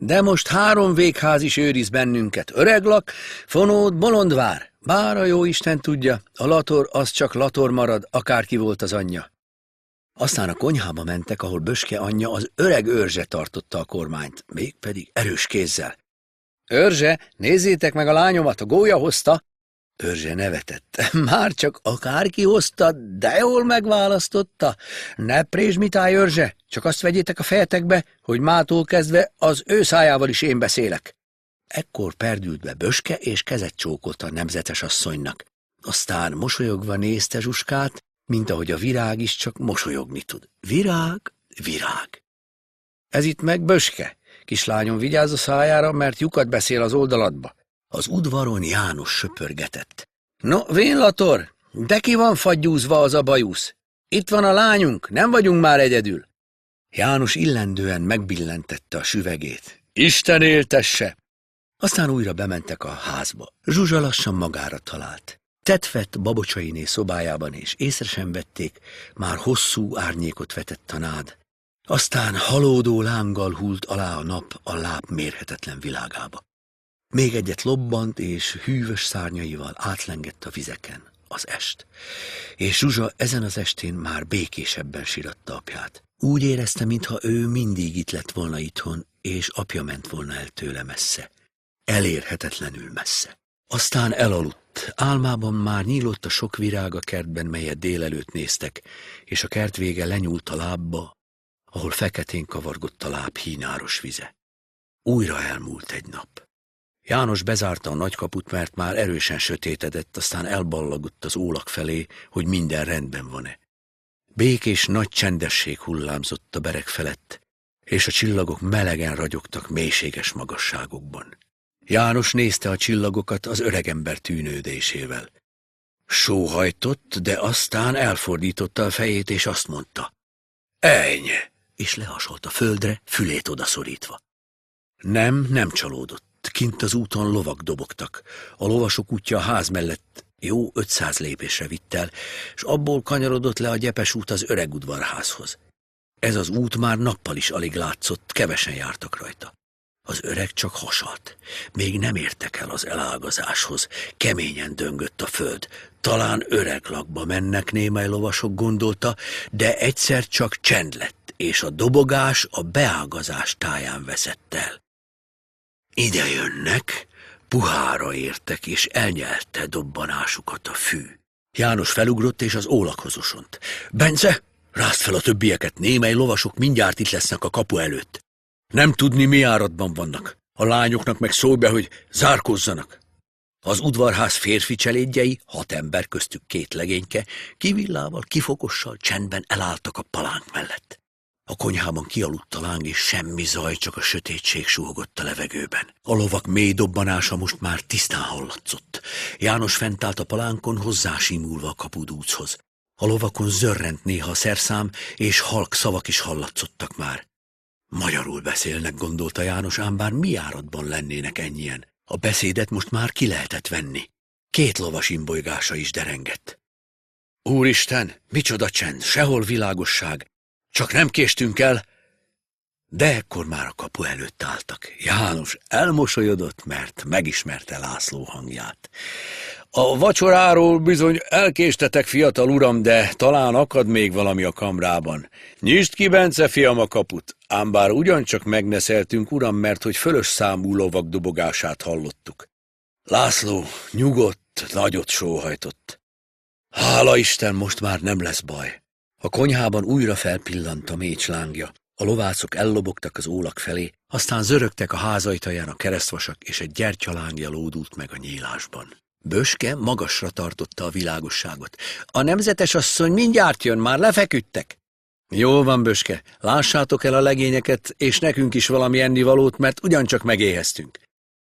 De most 3 végház is őriz bennünket. Öreglak, Fonód, Bolondvár. Bár a jóisten tudja, a Lator az csak Lator marad, akárki volt az anyja. Aztán a konyhába mentek, ahol Böske anyja az öreg Őrzse tartotta a kormányt, mégpedig erős kézzel. Őrzse, nézzétek meg a lányomat, a gólya hozta. Őrzse nevetett. Már csak akárki hozta, de jól megválasztotta. Ne prézsmitálj, Őrzse, csak azt vegyétek a fejetekbe, hogy mától kezdve az ő szájával is én beszélek. Ekkor perdült be Böske, és kezet csókolt a nemzetes asszonynak. Aztán mosolyogva nézte Zsuskát, mint ahogy a virág is csak mosolyogni tud. Virág, virág. Ez itt meg Böske. Kislányom, vigyázz a szájára, mert lyukat beszél az oldaladba. Az udvaron János söpörgetett. No, vén Lator, de ki van fagyúzva az a bajusz? Itt van a lányunk, nem vagyunk már egyedül. János illendően megbillentette a süvegét. Isten éltesse! Aztán újra bementek a házba. Zsuzsa lassan magára talált. Tetvett Babocsainé szobájában, és észre sem vették, már hosszú árnyékot vetett a nád. Aztán halódó lánggal hult alá a nap a láb mérhetetlen világába. Még egyet lobbant, és hűvös szárnyaival átlengett a vizeken az est. És Zsuzsa ezen az estén már békésebben síratta apját. Úgy érezte, mintha ő mindig itt lett volna itthon, és apja ment volna el tőle messze. Elérhetetlenül messze. Aztán elaludt. Álmában már nyílott a sok virág a kertben, melyet délelőtt néztek, és a kert vége lenyúlt a lábba, ahol feketén kavargott a láb hínáros vize. Újra elmúlt egy nap. János bezárta a nagykaput, mert már erősen sötétedett, aztán elballagott az ólak felé, hogy minden rendben van-e. Békés nagy csendesség hullámzott a bereg felett, és a csillagok melegen ragyogtak mélységes magasságokban. János nézte a csillagokat az öregember tűnődésével. Sóhajtott, de aztán elfordította a fejét, és azt mondta. Eny! És lehasolt a földre, fülét odaszorítva. Nem csalódott. Kint az úton lovak dobogtak. A lovasok útja a ház mellett jó 500 lépésre vitt el, és abból kanyarodott le a gyepes út az öreg udvarházhoz. Ez az út már nappal is alig látszott, kevesen jártak rajta. Az öreg csak hasalt. Még nem értek el az elágazáshoz. Keményen döngött a föld. Talán öreglakba mennek némely lovasok, gondolta, de egyszer csak csend lett, és a dobogás a beágazás táján veszett el. Ide jönnek, puhára értek, és elnyelte dobbanásukat a fű. János felugrott, és az ólakhoz osont. Bence, rázd fel a többieket, némely lovasok mindjárt itt lesznek a kapu előtt. Nem tudni, mi áradban vannak. A lányoknak meg szólj be, hogy zárkózzanak. Az udvarház férfi cselédjei, 6 ember, köztük 2 legényke, kivillával, kifokossal csendben elálltak a palánk mellett. A konyhában kialudt a láng, és semmi zaj, csak a sötétség suhogott a levegőben. A lovak mély dobbanása most már tisztán hallatszott. János fent állt a palánkon, hozzásimulva a kapudúchoz. A lovakon zörrent néha a szerszám, és halk szavak is hallatszottak már. Magyarul beszélnek, gondolta János, ám bár mi áradban lennének ennyien. A beszédet most már ki lehetett venni. 2 lovas imbolygása is derengett. Úristen, micsoda csend, sehol világosság. Csak nem késtünk el. De ekkor már a kapu előtt álltak. János elmosolyodott, mert megismerte László hangját. A vacsoráról bizony elkéstetek, fiatal uram, de talán akad még valami a kamrában. Nyisd ki, Bence, fiam, a kaput. Ám bár ugyancsak megneszeltünk, uram, mert hogy fölös számú lovak dobogását hallottuk. László nyugodt, nagyot sóhajtott. Hála Isten, most már nem lesz baj. A konyhában újra felpillant a mécs lángja. A lovászok ellobogtak az ólak felé, aztán zörögtek a ház ajtaján a keresztvasak, és egy gyertyalángja lódult meg a nyílásban. Böske magasra tartotta a világosságot. A nemzetes asszony mindjárt jön, már lefeküdtek. Jól van, Böske, lássátok el a legényeket, és nekünk is valami ennivalót, mert ugyancsak megéheztünk.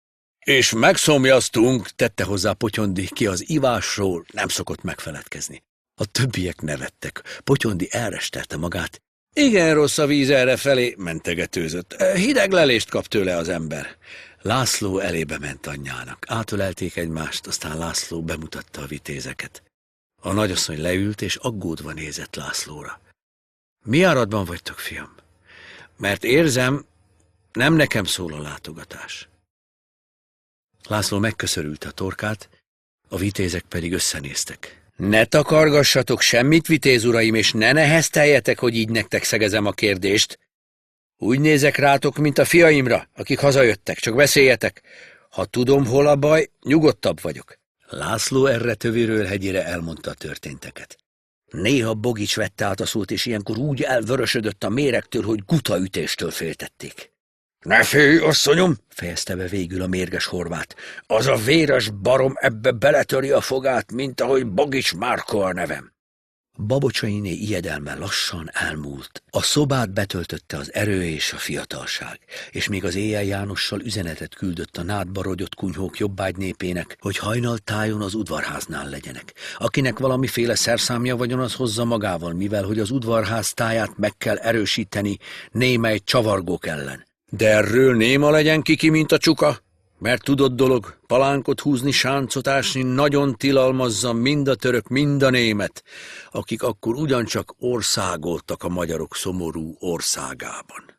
És megszomjaztunk, tette hozzá Potyondi, ki az ivásról nem szokott megfeledkezni. A többiek nevettek. Potyondi elrestelte magát. Igen rossz a víz errefelé, mentegetőzött. Hideg lelést kap tőle az ember. László elébe ment anyjának. Átölelték egymást, aztán László bemutatta a vitézeket. A nagyasszony leült, és aggódva nézett Lászlóra. Mi áradban vagytok, fiam? Mert érzem, Nem nekem szól a látogatás. László megköszörülte a torkát, a vitézek pedig összenéztek. Ne takargassatok semmit, vitéz uraim, és ne nehezteljetek, hogy így nektek szegezem a kérdést. Úgy nézek rátok, mint a fiaimra, akik hazajöttek, csak beszéljetek. Ha tudom, hol a baj, nyugodtabb vagyok. László erre tövéről hegyére elmondta a történteket. Néha Bogics vette át a szót, és ilyenkor úgy elvörösödött a méregtől, hogy gutaütéstől féltették. Ne félj, asszonyom, fejezte be végül a mérges horvát. Az a véres barom ebbe beletöri a fogát, mint ahogy Bogics Márko a nevem. Babocsainé ijedelme lassan elmúlt. A szobát betöltötte az erő és a fiatalság, és még az Éjjel Jánossal üzenetet küldött a nádba rogyott kunyhók jobbágy népének, hogy hajnaltájon az udvarháznál legyenek. Akinek valamiféle szerszámja vagyon, az hozza magával, mivel hogy az udvarház táját meg kell erősíteni némely csavargók ellen. De erről néma legyen kiki, mint a csuka, mert tudott dolog, palánkot húzni, sáncot ásni nagyon tilalmazza mind a török, mind a német, akik akkor ugyancsak országoltak a magyarok szomorú országában.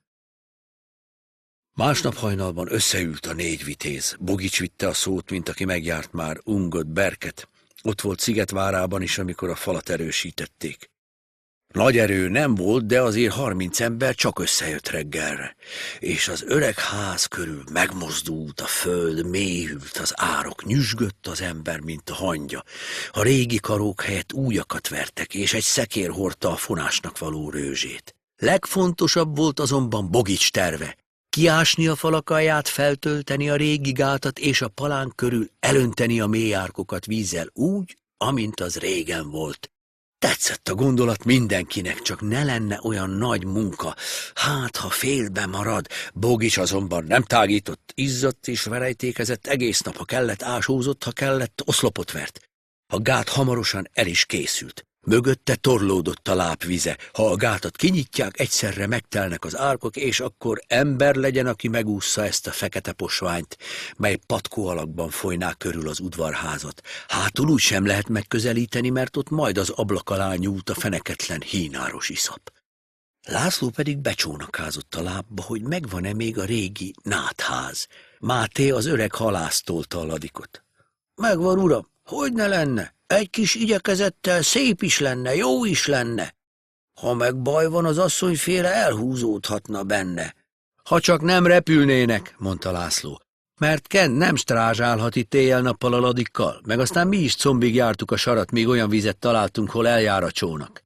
Másnap hajnalban összeült a 4 vitéz. Bogics vitte a szót, mint aki megjárt már Ungöt, Berket. Ott volt Szigetvárában is, amikor a falat erősítették. Nagy erő nem volt, de azért 30 ember csak összejött reggelre, és az öreg ház körül megmozdult a föld, mélyült az árok, nyüzsgött az ember, mint a hangya. A régi karók helyett újakat vertek, és egy szekér hordta a fonásnak való rőzsét. Legfontosabb volt azonban Bogics terve. Kiásni a falak alját, feltölteni a régi gátat, és a palánk körül elönteni a mély árkokat vízzel úgy, amint az régen volt. Tetszett a gondolat mindenkinek, csak ne lenne olyan nagy munka. Hát, ha félbe marad. Bogics azonban nem tágított, izzadt és verejtékezett egész nap, ha kellett, ásózott, ha kellett, oszlopot vert. A gát hamarosan el is készült. Mögötte torlódott a lábvize. Ha a gátat kinyitják, egyszerre megtelnek az árkok, és akkor ember legyen, aki megússza ezt a fekete posványt, mely patkó alakban folyná körül az udvarházat. Hátul úgy sem lehet megközelíteni, mert ott majd az ablak alá nyúlt a feneketlen hínáros iszap. László pedig becsónakázott a lábba, hogy megvan-e még a régi nátház. Máté, az öreg halász, tolta a ladikot. Megvan, uram, hogy ne lenne? Egy kis igyekezettel szép is lenne, jó is lenne. Ha meg baj van, az asszonyféle elhúzódhatna benne. Ha csak nem repülnének, mondta László, mert Kent nem strázsálhat itt éjjel-nappal a ladikkal, meg aztán mi is combig jártuk a sarat, míg olyan vizet találtunk, hol eljár a csónak.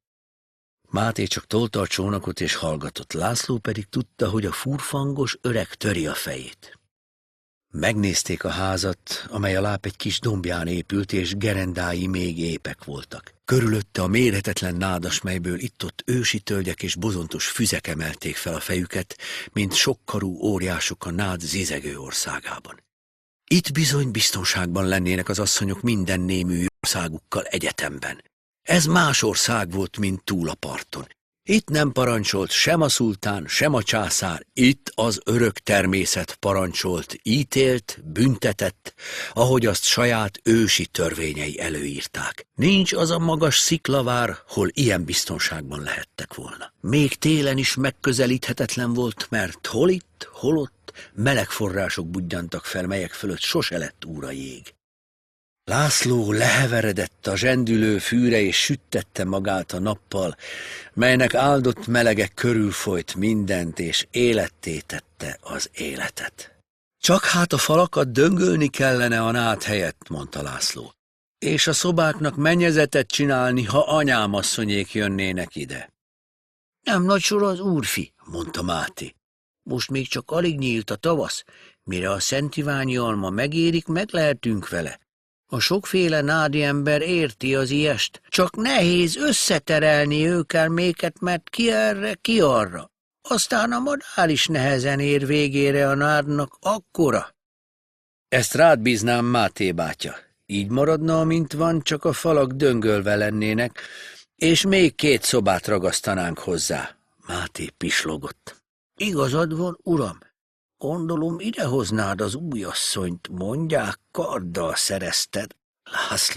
Máté csak tolta a csónakot és hallgatott, László pedig tudta, hogy a furfangos öreg töri a fejét. Megnézték a házat, amely a láp egy kis dombján épült, és gerendái még épek voltak. Körülötte a mérhetetlen nádas, melyből itt-ott ősi tölgyek és bozontos füzek emelték fel a fejüket, mint sokkarú óriások a nád zizegő országában. Itt bizony biztonságban lennének az asszonyok minden némű országukkal egyetemben. Ez más ország volt, mint túl a parton. Itt nem parancsolt sem a szultán, sem a császár, itt az örök természet parancsolt, ítélt, büntetett, ahogy azt saját ősi törvényei előírták. Nincs az a magas sziklavár, hol ilyen biztonságban lehettek volna. Még télen is megközelíthetetlen volt, mert hol itt, hol ott meleg források budjantak fel, melyek fölött sose lett úra jég. László leheveredett a zsendülő fűre, és süttette magát a nappal, melynek áldott melege körülfolyt mindent, és életté tette az életet. Csak hát a falakat döngölni kellene a nád helyett, mondta László, és a szobáknak mennyezetet csinálni, ha anyám asszonyék jönnének ide. Nem nagy sor az úrfi, mondta Máté. Most még csak alig nyílt a tavasz, mire a Szent Iványi alma megérik, meg lehetünk vele. A sokféle nádi ember érti az ilyest, csak nehéz összeterelni őkelméket, mert ki erre, ki arra. Aztán a madár is nehezen ér végére a nádnak akkora. Ezt rád bíznám, Máté bátya. Így maradna, amint van, csak a falak döngölve lennének, és még 2 szobát ragasztanánk hozzá. Máté pislogott. Igazad van, uram. Gondolom, idehoznád az újasszonyt, mondják, karddal szerezted. László